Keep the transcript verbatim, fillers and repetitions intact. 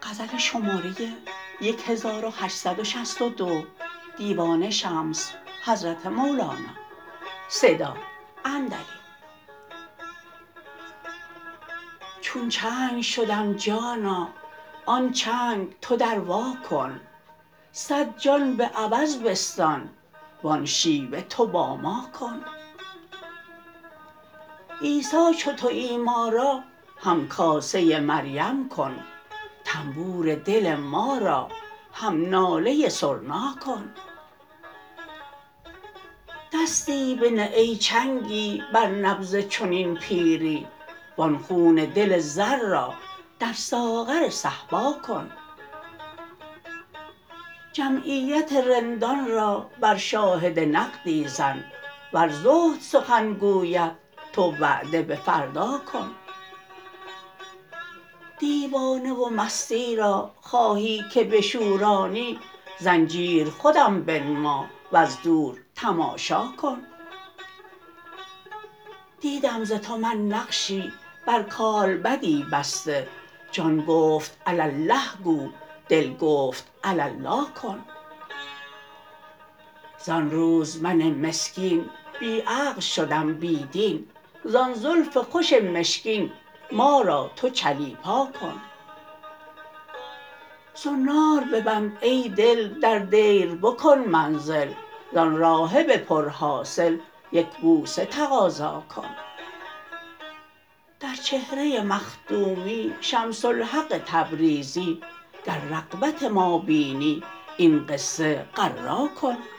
چون چنگ شدم جانا آن چنگ تو در وا کن صد جان به عوض بستان وان شیوه تو با ما کن عیسی چو توی ما را همکاسه مریم کن طنبور دل ما را هم ناله سرنا کن دستی بنه ای چنگی بر نبض چنین پیری وان خون دل زر را در ساغر صهبا کن جمعیت رندان را بر شاهد نقدی زن ور زهد سخن گوید تو وعده به فردا کن دیوانه و مستی را خواهی که بشورانی زنجیر خودم بنما وز دور تماشا کن دیدم ز تو من نقشی بر کالبدی بسته جان گفت علی الله گو دل گفت علی الله کن زان روز من مسکین بی عقل شدم بی دین زان زلف خوش مشکین ما را تو چلیپا کن زنار ببند ای دل در دیر بکن منزل زان راهب پرحاصل یک بوسه تقاضا کن در چهره مخدومی شمس الحق تبریزی گر رغبت ما بینی این قصه غرا کن